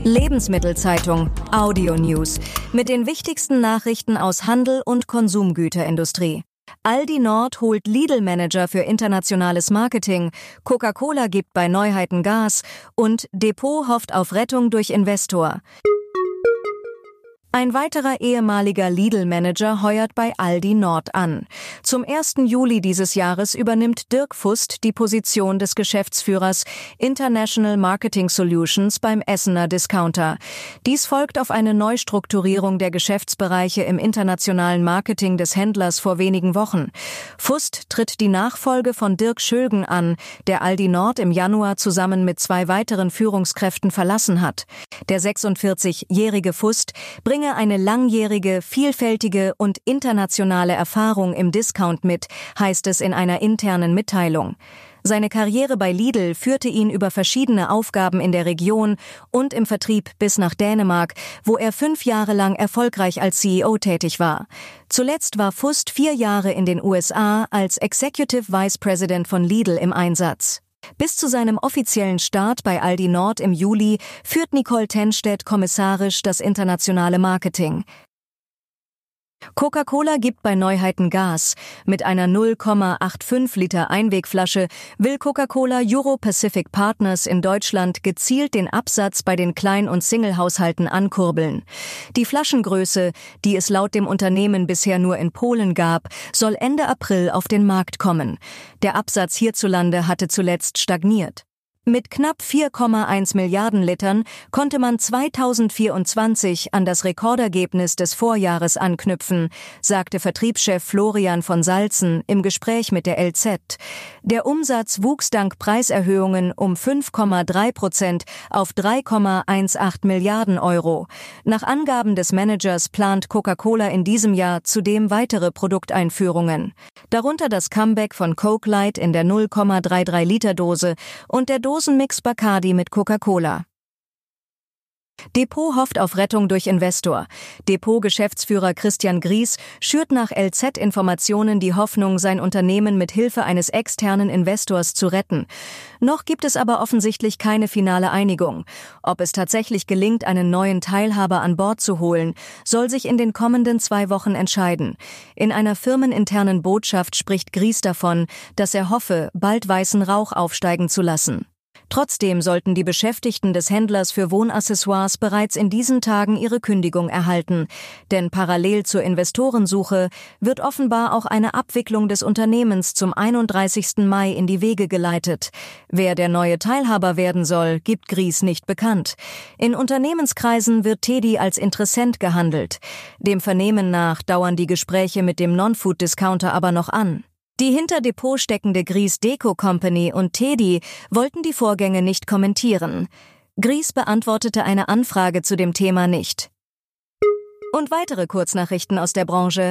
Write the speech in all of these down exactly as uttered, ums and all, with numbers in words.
Lebensmittelzeitung Audio News mit den wichtigsten Nachrichten aus Handel und Konsumgüterindustrie. Aldi Nord holt Lidl-Manager für internationales Marketing, Coca-Cola gibt bei Neuheiten Gas und Depot hofft auf Rettung durch Investor. Ein weiterer ehemaliger Lidl-Manager heuert bei Aldi Nord an. Zum ersten Juli dieses Jahres übernimmt Dirk Fust die Position des Geschäftsführers International Marketing Solutions beim Essener Discounter. Dies folgt auf eine Neustrukturierung der Geschäftsbereiche im internationalen Marketing des Händlers vor wenigen Wochen. Fust tritt die Nachfolge von Dirk Schölgen an, der Aldi Nord im Januar zusammen mit zwei weiteren Führungskräften verlassen hat. Der sechsundvierzigjährige Fust bringe eine langjährige, vielfältige und internationale Erfahrung im Discount mit, heißt es in einer internen Mitteilung. Seine Karriere bei Lidl führte ihn über verschiedene Aufgaben in der Region und im Vertrieb bis nach Dänemark, wo er fünf Jahre lang erfolgreich als C E O tätig war. Zuletzt war Fust vier Jahre in den U S A als Executive Vice President von Lidl im Einsatz. Bis zu seinem offiziellen Start bei Aldi Nord im Juli führt Nicole Tenstedt kommissarisch das internationale Marketing. Coca-Cola gibt bei Neuheiten Gas. Mit einer null Komma fünfundachtzig Liter Einwegflasche will Coca-Cola Euro-Pacific Partners in Deutschland gezielt den Absatz bei den Klein- und Singlehaushalten ankurbeln. Die Flaschengröße, die es laut dem Unternehmen bisher nur in Polen gab, soll Ende April auf den Markt kommen. Der Absatz hierzulande hatte zuletzt stagniert. Mit knapp vier Komma eins Milliarden Litern konnte man zweitausendvierundzwanzig an das Rekordergebnis des Vorjahres anknüpfen, sagte Vertriebschef Florian von Salzen im Gespräch mit der L Z. Der Umsatz wuchs dank Preiserhöhungen um fünf Komma drei Prozent auf drei Komma achtzehn Milliarden Euro. Nach Angaben des Managers plant Coca-Cola in diesem Jahr zudem weitere Produkteinführungen. Darunter das Comeback von Coke Light in der null Komma dreiunddreißig Liter Dose und der Dosenmix Bacardi mit Coca-Cola. Depot hofft auf Rettung durch Investor. Depot-Geschäftsführer Christian Gries schürt nach L Z-Informationen die Hoffnung, sein Unternehmen mit Hilfe eines externen Investors zu retten. Noch gibt es aber offensichtlich keine finale Einigung. Ob es tatsächlich gelingt, einen neuen Teilhaber an Bord zu holen, soll sich in den kommenden zwei Wochen entscheiden. In einer firmeninternen Botschaft spricht Gries davon, dass er hoffe, bald weißen Rauch aufsteigen zu lassen. Trotzdem sollten die Beschäftigten des Händlers für Wohnaccessoires bereits in diesen Tagen ihre Kündigung erhalten. Denn parallel zur Investorensuche wird offenbar auch eine Abwicklung des Unternehmens zum einunddreißigsten Mai in die Wege geleitet. Wer der neue Teilhaber werden soll, gibt Gries nicht bekannt. In Unternehmenskreisen wird Tedi als Interessent gehandelt. Dem Vernehmen nach dauern die Gespräche mit dem Non-Food-Discounter aber noch an. Die hinter Depot steckende Gries Deco Company und Tedi wollten die Vorgänge nicht kommentieren. Gries beantwortete eine Anfrage zu dem Thema nicht. Und weitere Kurznachrichten aus der Branche.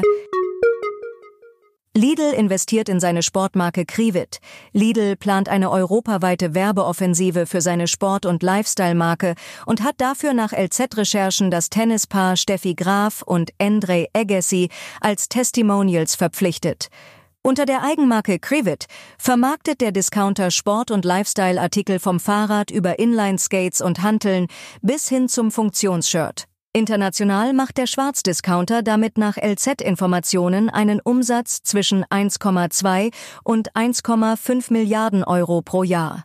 Lidl investiert in seine Sportmarke Kriwit. Lidl plant eine europaweite Werbeoffensive für seine Sport- und Lifestyle-Marke und hat dafür nach L Z-Recherchen das Tennispaar Steffi Graf und Endre Agassi als Testimonials verpflichtet. Unter der Eigenmarke Kriwit vermarktet der Discounter Sport- und Lifestyle-Artikel vom Fahrrad über Inline-Skates und Hanteln bis hin zum Funktionsshirt. International macht der Schwarzdiscounter damit nach L Z-Informationen einen Umsatz zwischen eins Komma zwei und eins Komma fünf Milliarden Euro pro Jahr.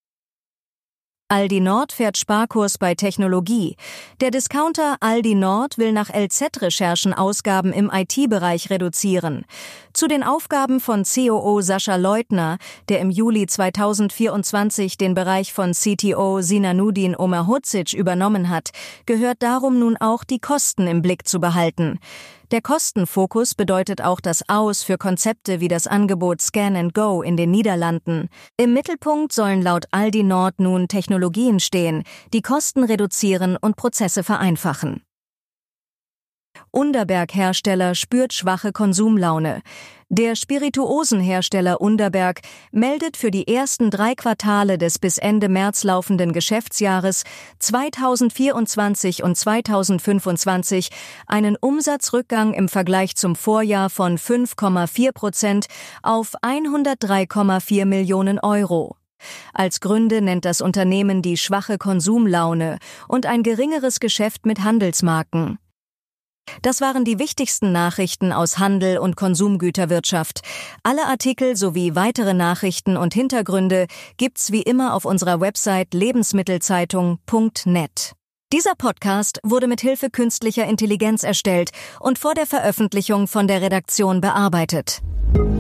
Aldi Nord fährt Sparkurs bei Technologie. Der Discounter Aldi Nord will nach L Z-Recherchen Ausgaben im I T-Bereich reduzieren. Zu den Aufgaben von C O O Sascha Leutner, der im Juli zweitausendvierundzwanzig den Bereich von C T O Sinanuddin Omerhudzic übernommen hat, gehört darum nun auch, die Kosten im Blick zu behalten. Der Kostenfokus bedeutet auch das Aus für Konzepte wie das Angebot Scan and Go in den Niederlanden. Im Mittelpunkt sollen laut Aldi Nord nun Technologien stehen, die Kosten reduzieren und Prozesse vereinfachen. Underberg-Hersteller spürt schwache Konsumlaune. Der Spirituosenhersteller Underberg meldet für die ersten drei Quartale des bis Ende März laufenden Geschäftsjahres zweitausendvierundzwanzig und zweitausendfünfundzwanzig einen Umsatzrückgang im Vergleich zum Vorjahr von fünf Komma vier Prozent auf hundertdrei Komma vier Millionen Euro. Als Gründe nennt das Unternehmen die schwache Konsumlaune und ein geringeres Geschäft mit Handelsmarken. Das waren die wichtigsten Nachrichten aus Handel und Konsumgüterwirtschaft. Alle Artikel sowie weitere Nachrichten und Hintergründe gibt's wie immer auf unserer Website lebensmittelzeitung punkt net. Dieser Podcast wurde mit Hilfe künstlicher Intelligenz erstellt und vor der Veröffentlichung von der Redaktion bearbeitet.